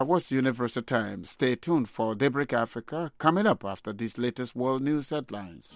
was Universal Times. Stay tuned for Daybreak Africa coming up after these latest world news headlines.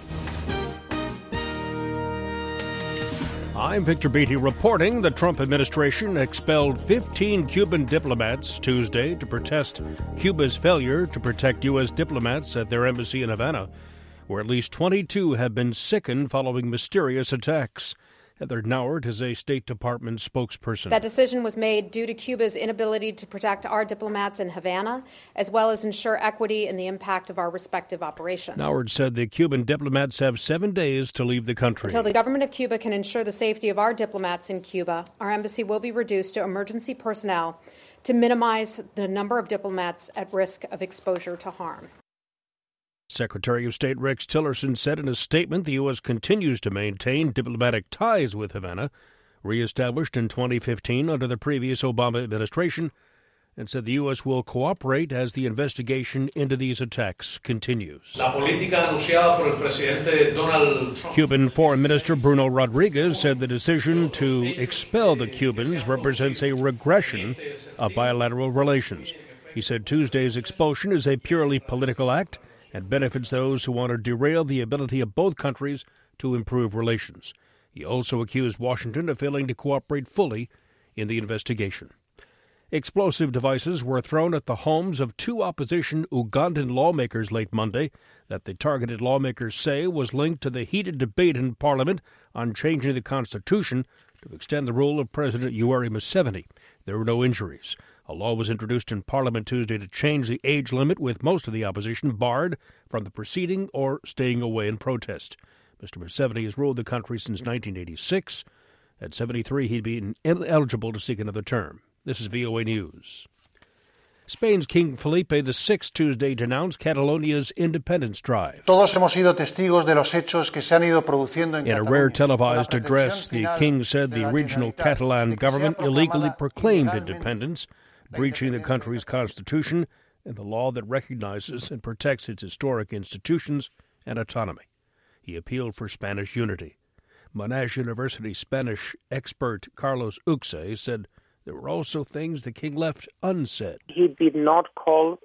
I'm Victor Beatty reporting the Trump administration expelled 15 Cuban diplomats Tuesday to protest Cuba's failure to protect U.S. diplomats at their embassy in Havana, where at least 22 have been sickened following mysterious attacks. Heather Nauert is a State Department spokesperson. That decision was made due to Cuba's inability to protect our diplomats in Havana, as well as ensure equity in the impact of our respective operations. Nauert said the Cuban diplomats have 7 days to leave the country. Until the government of Cuba can ensure the safety of our diplomats in Cuba, our embassy will be reduced to emergency personnel to minimize the number of diplomats at risk of exposure to harm. Secretary of State Rex Tillerson said in a statement the U.S. continues to maintain diplomatic ties with Havana, reestablished in 2015 under the previous Obama administration, and said the U.S. will cooperate as the investigation into these attacks continues. Cuban Foreign Minister Bruno Rodriguez said the decision to expel the Cubans represents a regression of bilateral relations. He said Tuesday's expulsion is a purely political act and benefits those who want to derail the ability of both countries to improve relations. He also accused Washington of failing to cooperate fully in the investigation. Explosive devices were thrown at the homes of 2 opposition Ugandan lawmakers late Monday that the targeted lawmakers say was linked to the heated debate in Parliament on changing the Constitution to extend the rule of President Yoweri Museveni. There were no injuries. A law was introduced in Parliament Tuesday to change the age limit, with most of the opposition barred from the proceeding or staying away in protest. Mr. Museveni has ruled the country since 1986. At 73, he'd be ineligible to seek another term. This is VOA News. Spain's King Felipe VI Tuesday denounced Catalonia's independence drive. Todos hemos sido testigos de los hechos que se han ido produciendo en a rare televised address, the king said the regional Catalan government illegally proclaimed independence, breaching the country's constitution and the law that recognizes and protects its historic institutions and autonomy. He appealed for Spanish unity. Monash University Spanish expert Carlos Uxe said there were also things the king left unsaid. He did not call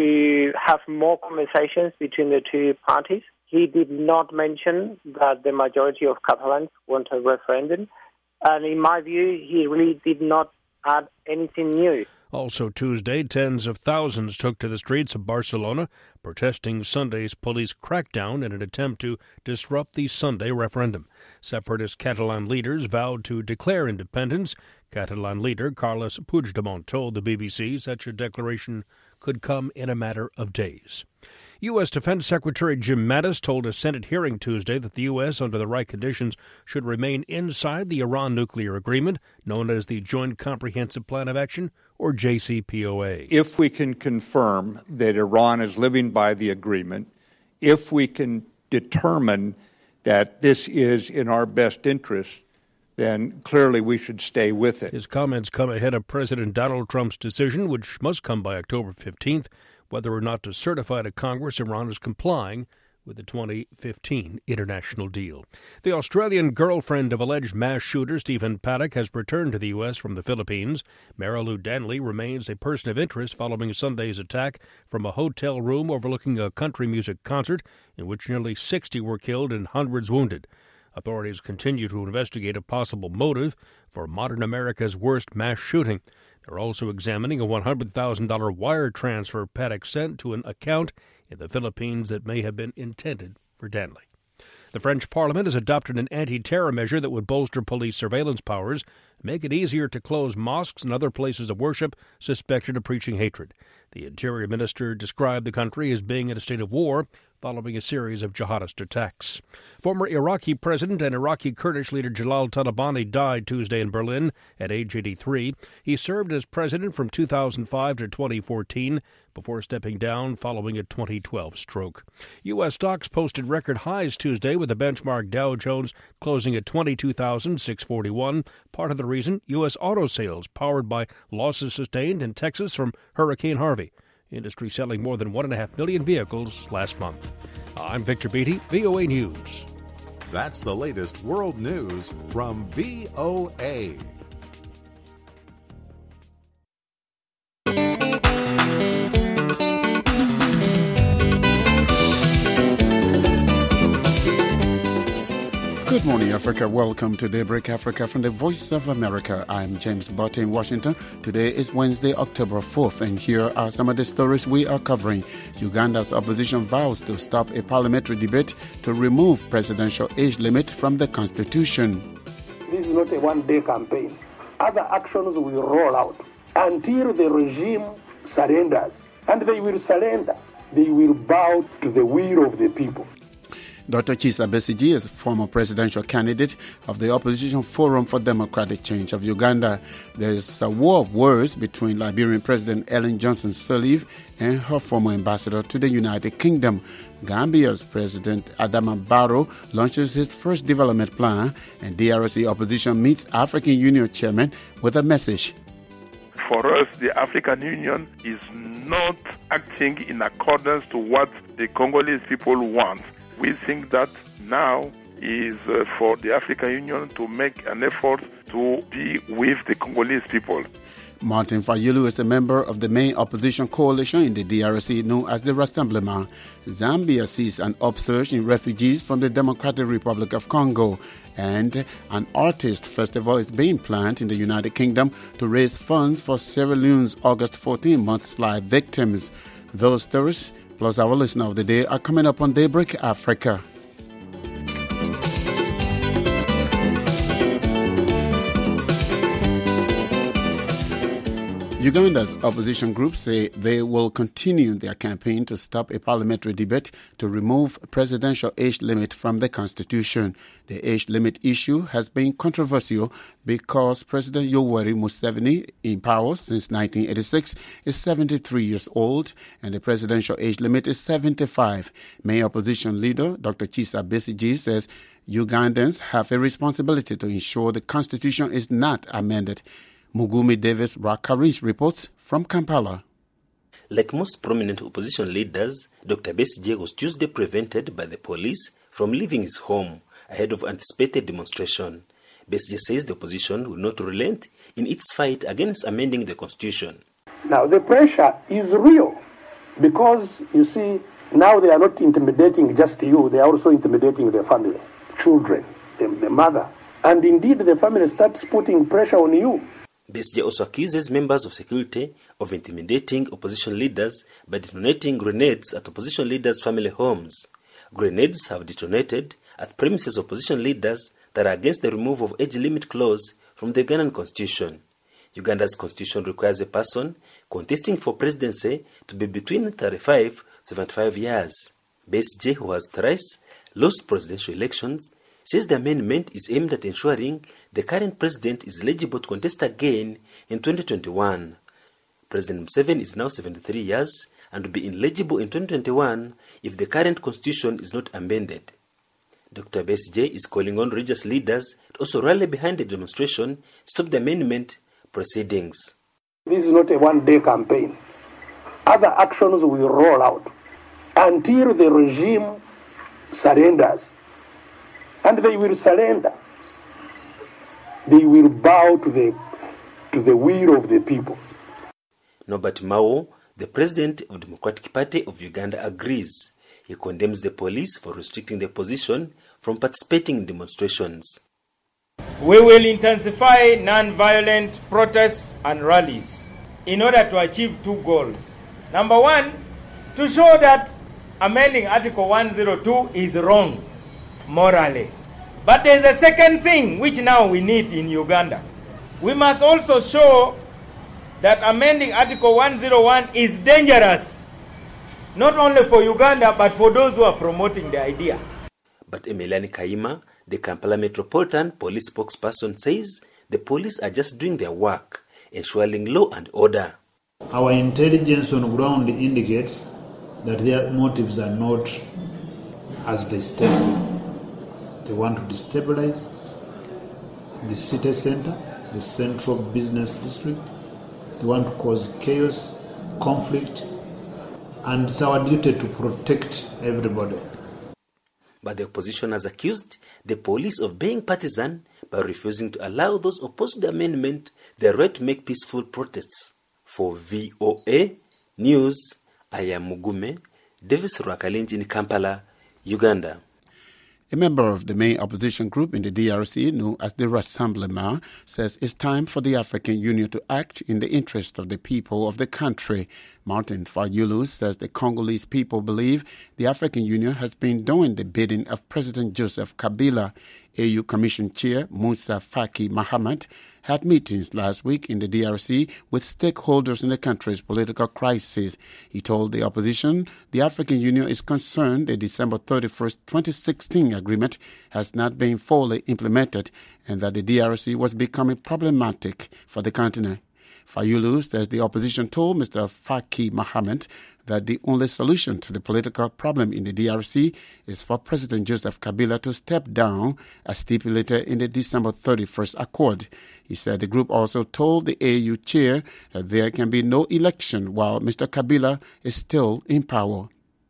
to have more conversations between the two parties. He did not mention that the majority of Catalans want a referendum. And in my view, he really did not add anything new. Also Tuesday, tens of thousands took to the streets of Barcelona, protesting Sunday's police crackdown in an attempt to disrupt the Sunday referendum. Separatist Catalan leaders vowed to declare independence. Catalan leader Carles Puigdemont told the BBC such a declaration could come in a matter of days. U.S. Defense Secretary Jim Mattis told a Senate hearing Tuesday that the U.S., under the right conditions, should remain inside the Iran nuclear agreement, known as the Joint Comprehensive Plan of Action, or JCPOA. If we can confirm that Iran is living by the agreement, if we can determine that this is in our best interest, then clearly we should stay with it. His comments come ahead of President Donald Trump's decision, which must come by October 15th, whether or not to certify to Congress Iran is complying with the 2015 international deal. The Australian girlfriend of alleged mass shooter Stephen Paddock has returned to the U.S. from the Philippines. Marilu Danley remains a person of interest following Sunday's attack from a hotel room overlooking a country music concert in which nearly 60 were killed and hundreds wounded. Authorities continue to investigate a possible motive for modern America's worst mass shooting. They're also examining a $100,000 wire transfer Paddock sent to an account in the Philippines that may have been intended for Danley. The French Parliament has adopted an anti-terror measure that would bolster police surveillance powers, make it easier to close mosques and other places of worship suspected of preaching hatred. The Interior Minister described the country as being in a state of war following a series of jihadist attacks. Former Iraqi President and Iraqi Kurdish leader Jalal Talabani died Tuesday in Berlin at age 83. He served as president from 2005 to 2014 before stepping down following a 2012 stroke. U.S. stocks posted record highs Tuesday with the benchmark Dow Jones closing at 22,641. Part of the reason, U.S. auto sales powered by losses sustained in Texas from Hurricane Harvey. Industry selling more than 1.5 million vehicles last month. I'm Victor Beatty, VOA News. That's the latest world news from VOA. Good morning, Africa. Welcome to Daybreak Africa from the Voice of America. I'm James Butte in Washington. Today is Wednesday, October 4th, and here are some of the stories we are covering. Uganda's opposition vows to stop a parliamentary debate to remove presidential age limit from the constitution. This is not a one-day campaign. Other actions will roll out until the regime surrenders. And they will surrender. They will bow to the will of the people. Dr. Kizza Besigye is former presidential candidate of the Opposition Forum for Democratic Change of Uganda. There is a war of words between Liberian President Ellen Johnson Sirleaf and her former ambassador to the United Kingdom. Gambia's President Adama Barrow launches his first development plan, and DRC opposition meets African Union chairman with a message. For us, the African Union is not acting in accordance to what the Congolese people want. We think that now is for the African Union to make an effort to be with the Congolese people. Martin Fayulu is a member of the main opposition coalition in the DRC known as the Rassemblement. Zambia sees an upsurge in refugees from the Democratic Republic of Congo. And an artist festival is being planned in the United Kingdom to raise funds for Sierra Leone's August 14 mudslide victims. Those stories, plus our listener of the day, are coming up on Daybreak Africa. Uganda's opposition groups say they will continue their campaign to stop a parliamentary debate to remove presidential age limit from the constitution. The age limit issue has been controversial because President Yoweri Museveni, in power since 1986, is 73 years old and the presidential age limit is 75. Main opposition leader Dr. Kizza Besigye says Ugandans have a responsibility to ensure the constitution is not amended. Mugumi Davis Rakarish reports from Kampala. Like most prominent opposition leaders, Dr. Besigye was Tuesday prevented by the police from leaving his home ahead of anticipated demonstration. Besigye says the opposition will not relent in its fight against amending the constitution. Now the pressure is real because, you see, now they are not intimidating just you, they are also intimidating the family, children, the mother. And indeed the family starts putting pressure on you. Besigye also accuses members of security of intimidating opposition leaders by detonating grenades at opposition leaders' family homes. Grenades have detonated at premises of opposition leaders that are against the removal of age limit clause from the Ugandan constitution. Uganda's constitution requires a person contesting for presidency to be between 35 to 75 years. Besigye, who has thrice lost presidential elections, says the amendment is aimed at ensuring the current president is eligible to contest again in 2021. President Museveni is now 73 years and will be ineligible in 2021 if the current constitution is not amended. Dr. Besigye is calling on religious leaders to also rally behind the demonstration to stop the amendment proceedings. This is not a one-day campaign. Other actions will roll out until the regime surrenders. And they will surrender. They will bow to the will of the people. Norbert Mao, the president of the Democratic Party of Uganda, agrees. He condemns the police for restricting the opposition from participating in demonstrations. We will intensify non-violent protests and rallies in order to achieve two goals. Number one, to show that amending Article 102 is wrong morally. But there's a second thing which now we need in Uganda. We must also show that amending Article 101 is dangerous, not only for Uganda but for those who are promoting the idea. But Emeliani Kaima, the Kampala Metropolitan Police spokesperson, says the police are just doing their work, ensuring law and order. Our intelligence on ground indicates that their motives are not as they stated. They want to destabilize the city center, the central business district. They want to cause chaos, conflict, and it's our duty to protect everybody. But the opposition has accused the police of being partisan by refusing to allow those opposed to the amendment the right to make peaceful protests. For VOA News, I am Mugume Davis Rakalinji in Kampala, Uganda. A member of the main opposition group in the DRC, known as the Rassemblement, says it's time for the African Union to act in the interest of the people of the country. Martin Fayulu says the Congolese people believe the African Union has been doing the bidding of President Joseph Kabila. AU Commission Chair Musa Faki Mahamat had meetings last week in the DRC with stakeholders in the country's political crisis. He told the opposition the African Union is concerned the December 31st, 2016 agreement has not been fully implemented and that the DRC was becoming problematic for the continent. Fayulu says the opposition told Mr. Faki Mahamat that the only solution to the political problem in the DRC is for President Joseph Kabila to step down, as stipulated in the December 31st accord. He said the group also told the AU chair that there can be no election while Mr. Kabila is still in power.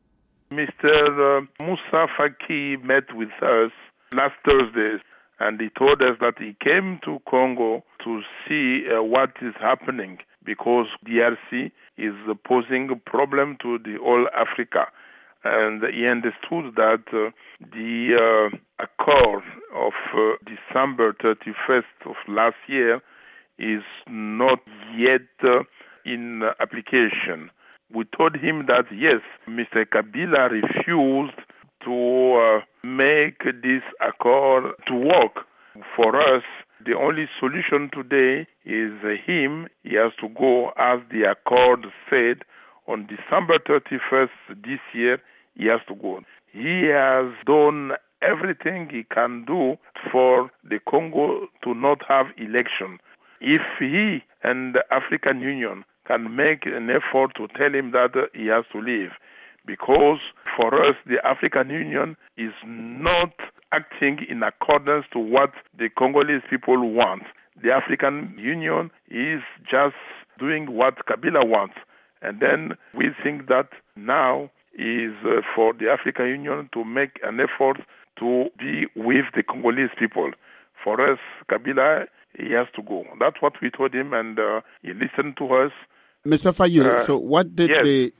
Mr. Musa Faki met with us last Thursday, and he told us that he came to Congo to see what is happening because DRC is posing a problem to the whole Africa. And he understood that the accord of December 31st of last year is not yet in application. We told him that, yes, Mr. Kabila refused to make this accord to work. For us, the only solution today is him. He has to go, as the accord said, on December 31st this year, he has to go. He has done everything he can do for the Congo to not have election. If he and the African Union can make an effort to tell him that he has to leave, because for us, the African Union is not acting in accordance to what the Congolese people want. The African Union is just doing what Kabila wants. And then we think that now is for the African Union to make an effort to be with the Congolese people. For us, Kabila, he has to go. That's what we told him, and he listened to us. Mr. Fayulu, so what did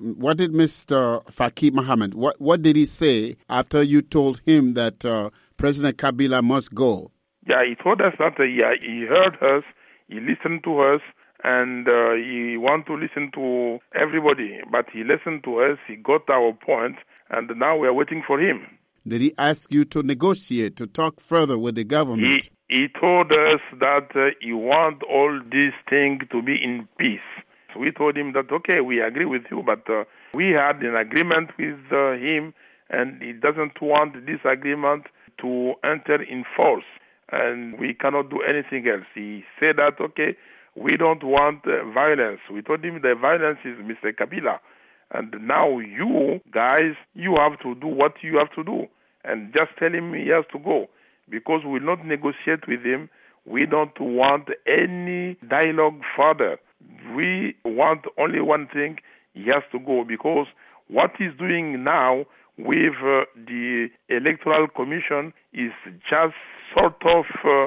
Mr. Faki Mahamat, what did he say after you told him that President Kabila must go? Yeah, he told us that he heard us, he listened to us, and he want to listen to everybody. But he listened to us, he got our point, and now we are waiting for him. Did he ask you to negotiate, to talk further with the government? He told us that he want all these things to be in peace. So we told him that, okay, we agree with you, but we had an agreement with him, and he doesn't want this agreement to enter in force, and we cannot do anything else. He said that, okay, we don't want violence. We told him the violence is Mr. Kabila, and now you guys, you have to do what you have to do, and just tell him he has to go, because we will not negotiate with him. We don't want any dialogue further. We want only one thing, he has to go, because what he's doing now with the Electoral Commission is just sort of,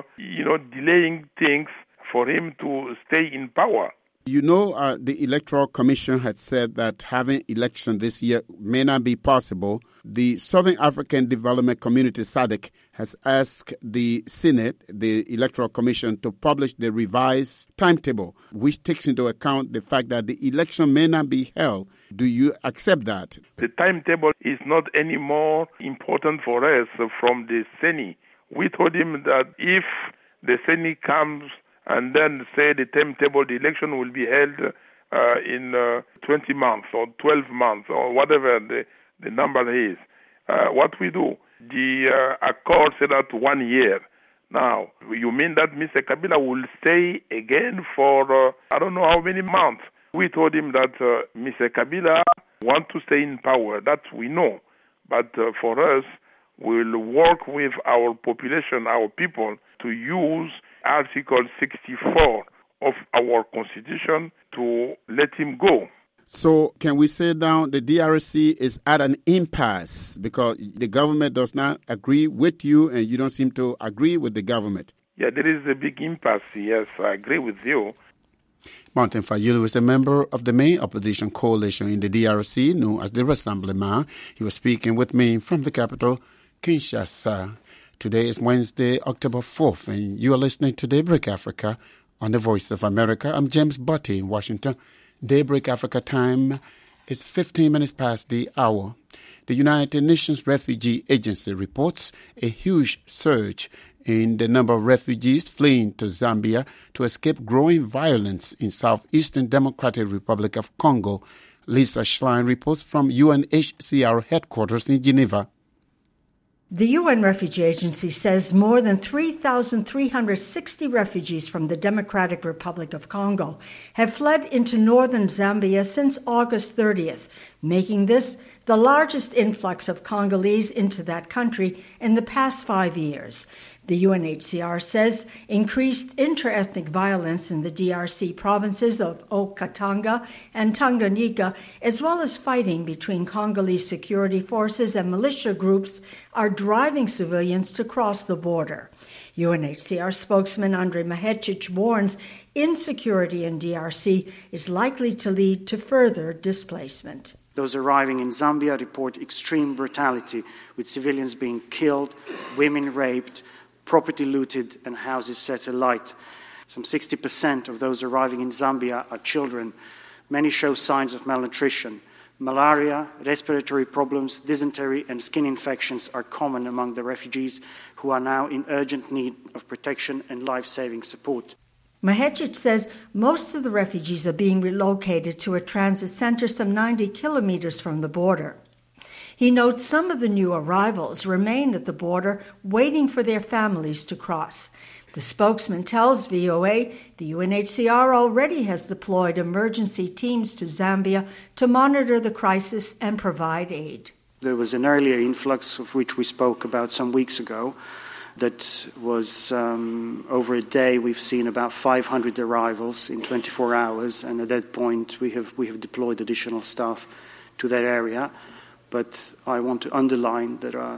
delaying things for him to stay in power. You know, the Electoral Commission had said that having election this year may not be possible. The Southern African Development Community, SADC, has asked the Senate, the Electoral Commission, to publish the revised timetable, which takes into account the fact that the election may not be held. Do you accept that? The timetable is not any more important for us from the Senate. We told him that if the Senate comes and then say the timetable, the election will be held in 20 months or 12 months or whatever the number is. What we do, the accord said that 1 year. Now, you mean that Mr. Kabila will stay again for I don't know how many months? We told him that Mr. Kabila wants to stay in power. That we know. But for us, we'll work with our population, our people, to use Article 64 of our Constitution to let him go. So can we say now the DRC is at an impasse because the government does not agree with you and you don't seem to agree with the government? Yeah, there is a big impasse, yes, I agree with you. Martin Fayulu is a member of the main opposition coalition in the DRC known as the Rassemblement. He was speaking with me from the capital, Kinshasa. Today is Wednesday, October 4th, and you are listening to Daybreak Africa on the Voice of America. I'm James Butty in Washington. Daybreak Africa time is 15 minutes past the hour. The United Nations Refugee Agency reports a huge surge in the number of refugees fleeing to Zambia to escape growing violence in southeastern Democratic Republic of Congo. Lisa Schlein reports from UNHCR headquarters in Geneva. The UN Refugee Agency says more than 3,360 refugees from the Democratic Republic of Congo have fled into northern Zambia since August 30th, making this the largest influx of Congolese into that country in the past 5 years. The UNHCR says increased inter-ethnic violence in the DRC provinces of Haut-Katanga and Tanganyika, as well as fighting between Congolese security forces and militia groups, are driving civilians to cross the border. UNHCR spokesman Andre Mahecic warns insecurity in DRC is likely to lead to further displacement. Those arriving in Zambia report extreme brutality, with civilians being killed, women raped, property looted, and houses set alight. Some 60% of those arriving in Zambia are children. Many show signs of malnutrition. Malaria, respiratory problems, dysentery, and skin infections are common among the refugees, who are now in urgent need of protection and life-saving support. Mahecic says most of the refugees are being relocated to a transit center some 90 kilometers from the border. He notes some of the new arrivals remain at the border waiting for their families to cross. The spokesman tells VOA the UNHCR already has deployed emergency teams to Zambia to monitor the crisis and provide aid. There was an earlier influx of which we spoke about some weeks ago. That was over a day. We've seen about 500 arrivals in 24 hours, and at that point we have deployed additional staff to that area. But I want to underline there are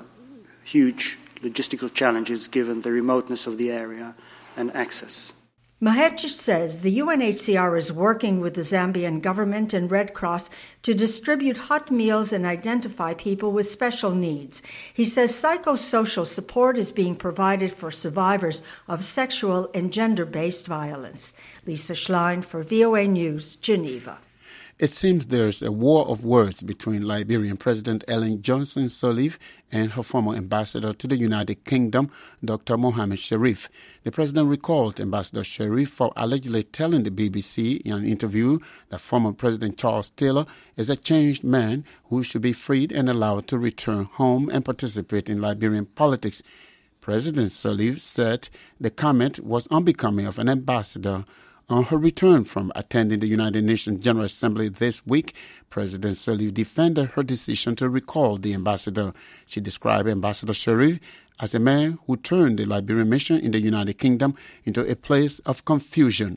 huge logistical challenges given the remoteness of the area and access. Mahecic says the UNHCR is working with the Zambian government and Red Cross to distribute hot meals and identify people with special needs. He says psychosocial support is being provided for survivors of sexual and gender-based violence. Lisa Schlein for VOA News, Geneva. It seems there's a war of words between Liberian President Ellen Johnson Sirleaf and her former ambassador to the United Kingdom, Dr. Mohammed Sharif. The president recalled Ambassador Sharif for allegedly telling the BBC in an interview that former President Charles Taylor is a changed man who should be freed and allowed to return home and participate in Liberian politics. President Sirleaf said the comment was unbecoming of an ambassador. On her return from attending the United Nations General Assembly this week, President Sirleaf defended her decision to recall the ambassador. She described Ambassador Sharif as a man who turned the Liberian mission in the United Kingdom into a place of confusion.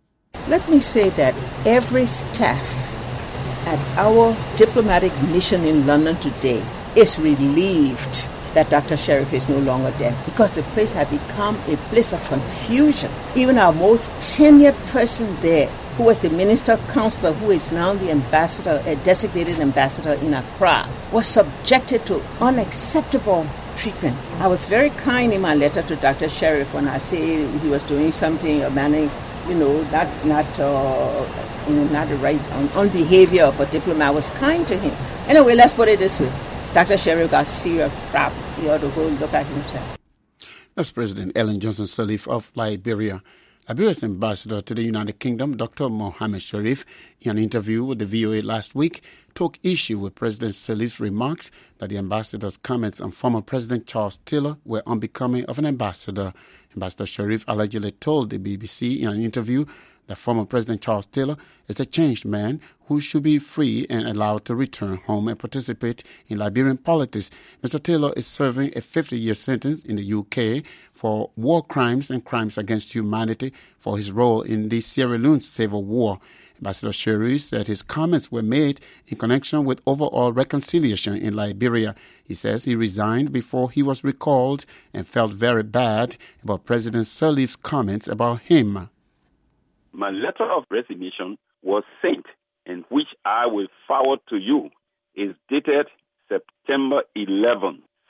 Let me say that every staff at our diplomatic mission in London today is relieved that Dr. Sharif is no longer there, because the place had become a place of confusion. Even our most tenured person there, who was the Minister Counselor, who is now the ambassador, a designated ambassador in Accra, was subjected to unacceptable treatment. I was very kind in my letter to Dr. Sharif when I said he was doing something, not the right on behavior of a diplomat. I was kind to him. Anyway, let's put it this way. Dr. Sharif got serious problem. He ought to go look at himself. That's President Ellen Johnson Sirleaf of Liberia. Liberia's ambassador to the United Kingdom, Dr. Mohammed Sharif, in an interview with the VOA last week, took issue with President Sirleaf's remarks that the ambassador's comments on former President Charles Taylor were unbecoming of an ambassador. Ambassador Sharif allegedly told the BBC in an interview that former President Charles Taylor is a changed man who should be free and allowed to return home and participate in Liberian politics. Mr. Taylor is serving a 50-year sentence in the UK for war crimes and crimes against humanity for his role in the Sierra Leone Civil War. Ambassador Sharif said his comments were made in connection with overall reconciliation in Liberia. He says he resigned before he was recalled and felt very bad about President Sirleaf's comments about him. My letter of resignation was sent, and which I will forward to you, is dated September 11,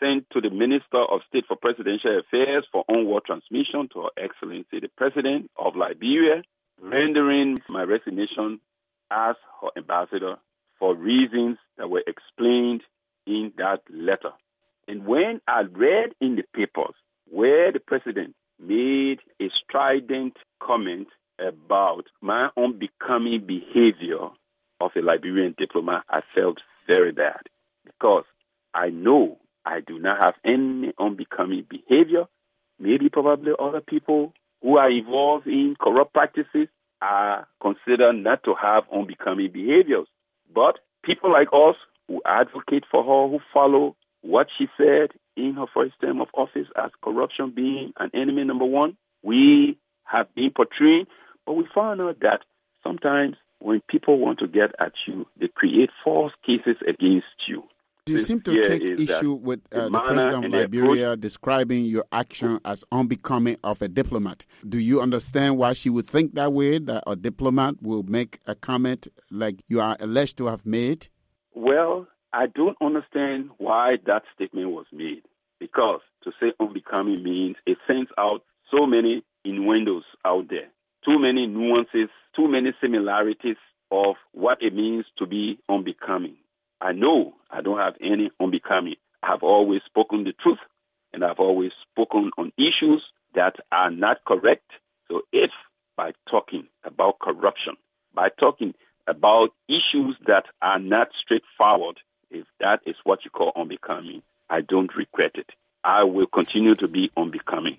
sent to the Minister of State for Presidential Affairs for onward transmission to Her Excellency the President of Liberia, rendering my resignation as her ambassador for reasons that were explained in that letter. And when I read in the papers where the President made a strident comment about my unbecoming behavior of a Liberian diplomat, I felt very bad because I know I do not have any unbecoming behavior. Maybe probably other people who are involved in corrupt practices are considered not to have unbecoming behaviors. But people like us who advocate for her, who follow what she said in her first term of office as corruption being an enemy number one, we have been portraying, but we found out that sometimes when people want to get at you, they create false cases against you. You seem to take issue with the President of Liberia describing your action as unbecoming of a diplomat. Do you understand why she would think that way, that a diplomat will make a comment like you are alleged to have made? Well, I don't understand why that statement was made, because to say unbecoming means it sends out so many innuendos out there, too many nuances, too many similarities of what it means to be unbecoming. I know I don't have any unbecoming. I've always spoken the truth, and I've always spoken on issues that are not correct. So if by talking about corruption, by talking about issues that are not straightforward, if that is what you call unbecoming, I don't regret it. I will continue to be unbecoming.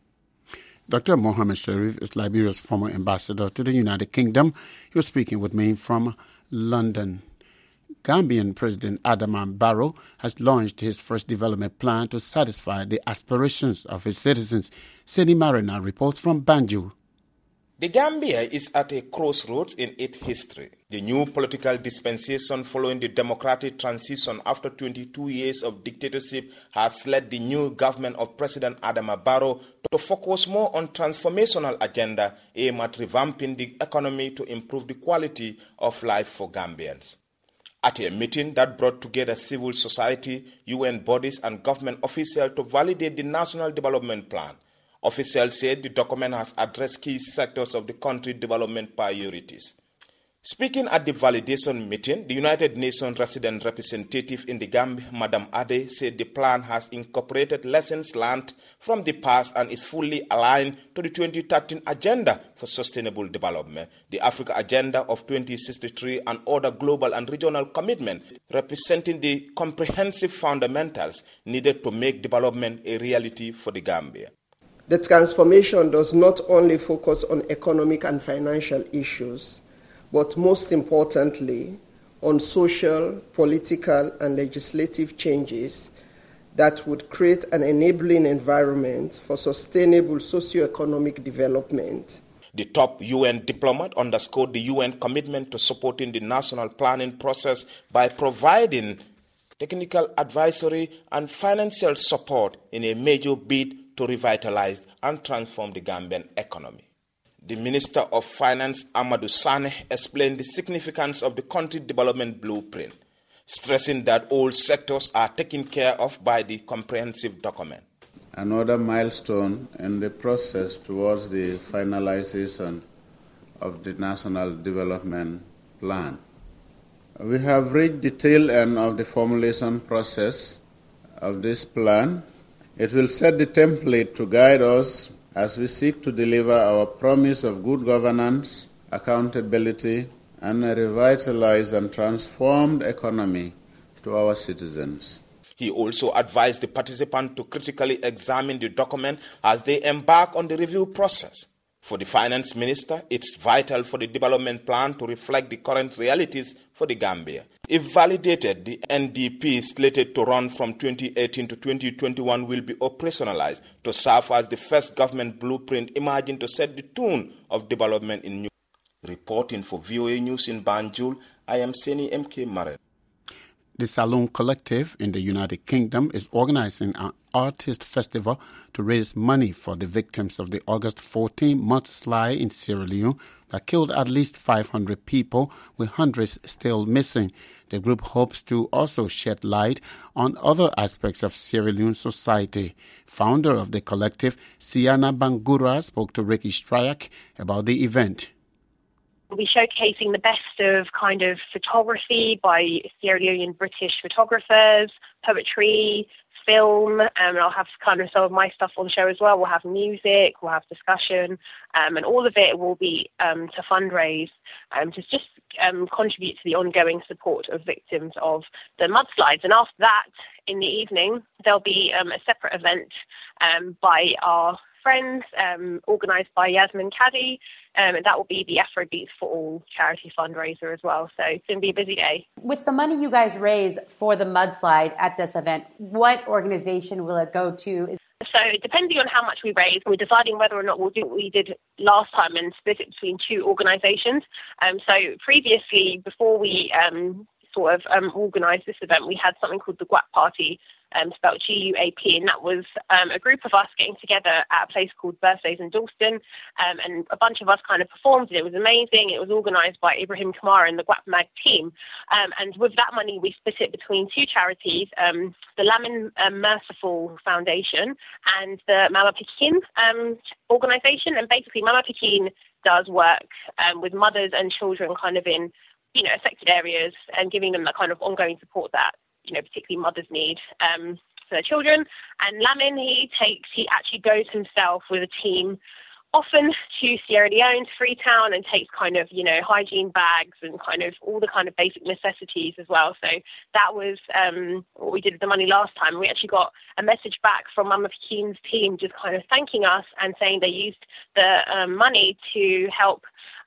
Dr. Mohammed Sharif is Liberia's former ambassador to the United Kingdom. He was speaking with me from London. Gambian President Adama Barrow has launched his first development plan to satisfy the aspirations of his citizens. Seni Marina reports from Banjul. The Gambia is at a crossroads in its history. The new political dispensation following the democratic transition after 22 years of dictatorship has led the new government of President Adama Barrow to focus more on transformational agenda aimed at revamping the economy to improve the quality of life for Gambians. At a meeting that brought together civil society, UN bodies and government officials to validate the National Development Plan, officials said the document has addressed key sectors of the country's development priorities. Speaking at the validation meeting, the United Nations resident representative in the Gambia, Madam Ade, said the plan has incorporated lessons learned from the past and is fully aligned to the 2013 Agenda for Sustainable Development, the Africa Agenda of 2063, and other global and regional commitments, representing the comprehensive fundamentals needed to make development a reality for the Gambia. The transformation does not only focus on economic and financial issues, but most importantly, on social, political, and legislative changes that would create an enabling environment for sustainable socio-economic development. The top UN diplomat underscored the UN commitment to supporting the national planning process by providing technical advisory and financial support in a major bid to revitalize and transform the Gambian economy. The Minister of Finance, Amadou Sane, explained the significance of the country development blueprint, stressing that all sectors are taken care of by the comprehensive document. Another milestone in the process towards the finalization of the National Development Plan. We have reached the tail end of the formulation process of this plan. It will set the template to guide us as we seek to deliver our promise of good governance, accountability, and a revitalized and transformed economy to our citizens. He also advised the participants to critically examine the document as they embark on the review process. For the Finance Minister, it's vital for the development plan to reflect the current realities for the Gambia. If validated, the NDP slated to run from 2018 to 2021 will be operationalized to serve as the first government blueprint imagined to set the tone of development in New. Reporting for VOA News in Banjul, I am Seni MK Maren. The Saloon Collective in the United Kingdom is organizing an artist festival to raise money for the victims of the August 14 mudslide in Sierra Leone that killed at least 500 people, with hundreds still missing. The group hopes to also shed light on other aspects of Sierra Leone society. Founder of the collective, Siana Bangura, spoke to Ricky Stryak about the event. We'll be showcasing the best of kind of photography by Sierra Leonean British photographers, poetry, film, and I'll have kind of some of my stuff on the show as well. We'll have music, we'll have discussion, and all of it will be to fundraise, to just contribute to the ongoing support of victims of the mudslides. And after that, in the evening, there'll be a separate event by our friends, organised by Yasmin Caddy, and that will be the Afrobeats for All charity fundraiser as well. So it's going to be a busy day. With the money you guys raise for the mudslide at this event, what organization will it go to? So depending on how much we raise, we're deciding whether or not we'll do what we did last time and split it between two organisations. So previously, before we organised this event, we had something called the GUAP Party, spelled GUAP, and that was a group of us getting together at a place called Birthdays in Dalston, and a bunch of us kind of performed, and it was amazing. It was organised by Ibrahim Kamara and the GUAP Mag team, and with that money we split it between two charities, the Lamin Merciful Foundation and the Mama Pekin organisation. And basically Mama Pekin does work with mothers and children kind of in affected areas, and giving them that kind of ongoing support that particularly mothers need for their children. And Lamin, he actually goes himself with a team often to Sierra Leone, to Freetown, and takes kind of, hygiene bags and kind of all the kind of basic necessities as well. So that was what we did with the money last time. We actually got a message back from Mama Pekin's team just kind of thanking us and saying they used the money to help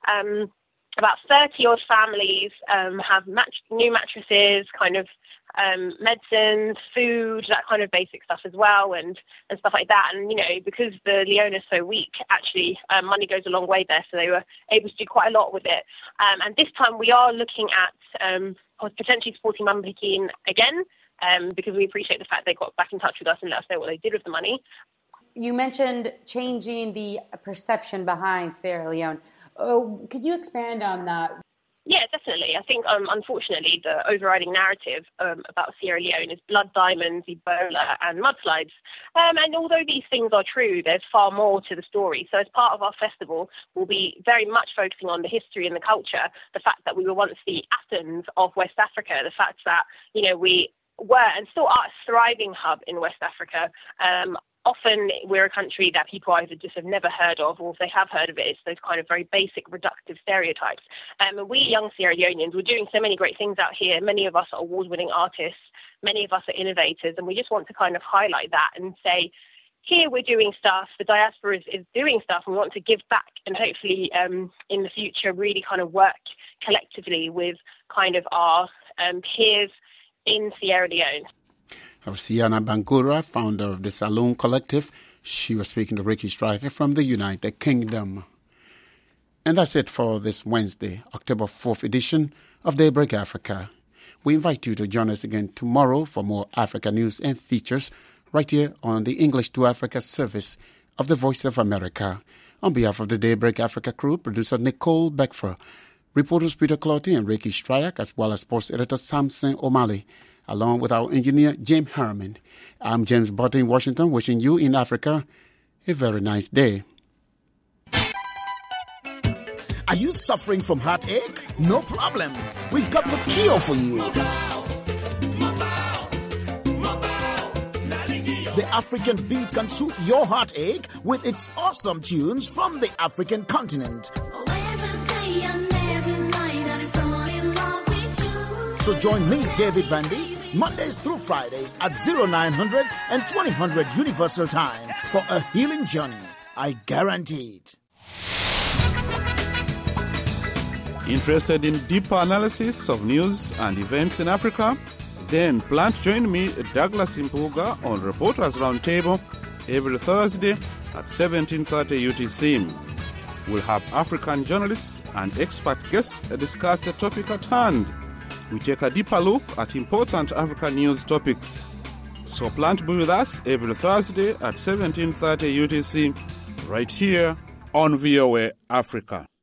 about 30-odd families have new mattresses, kind of medicines, food, that kind of basic stuff as well, and stuff like that. And, because the Leone is so weak, actually, money goes a long way there, so they were able to do quite a lot with it. And this time we are looking at potentially supporting Mama Pekin again, because we appreciate the fact they got back in touch with us and let us know what they did with the money. You mentioned changing the perception behind Sierra Leone. Could you expand on that? Yeah, definitely. I think, unfortunately, the overriding narrative about Sierra Leone is blood diamonds, Ebola, and mudslides. And although these things are true, there's far more to the story. So as part of our festival, we'll be very much focusing on the history and the culture, the fact that we were once the Athens of West Africa, the fact that, we were and still are a thriving hub in West Africa. Often we're a country that people either just have never heard of, or if they have heard of it, it's those kind of very basic reductive stereotypes. And we young Sierra Leoneans, we're doing so many great things out here. Many of us are award-winning artists. Many of us are innovators, and we just want to kind of highlight that and say, here we're doing stuff, the diaspora is doing stuff, and we want to give back, and hopefully in the future really kind of work collectively with kind of our peers in Sierra Leone. Of Siana Bangura, founder of the Saloon Collective. She was speaking to Ricky Stryak from the United Kingdom. And that's it for this Wednesday, October 4th edition of Daybreak Africa. We invite you to join us again tomorrow for more Africa news and features right here on the English to Africa service of the Voice of America. On behalf of the Daybreak Africa crew, producer Nicole Beckfer, reporters Peter Clotty and Ricky Stryak, as well as sports editor Samson O'Malley, along with our engineer, James Harriman. I'm James Botte in Washington, wishing you in Africa a very nice day. Are you suffering from heartache? No problem. We've got the cure for you. The African beat can soothe your heartache with its awesome tunes from the African continent. So join me, David Vandy, Mondays through Fridays at 0900 and 2000 Universal Time for a healing journey. I guarantee it. Interested in deeper analysis of news and events in Africa? Then plan to join me, Douglas Impuga, on Reporters Roundtable every Thursday at 17:30 UTC. We'll have African journalists and expert guests discuss the topic at hand. we take a deeper look at important African news topics. So plan to be with us every Thursday at 17:30 UTC, right here on VOA Africa.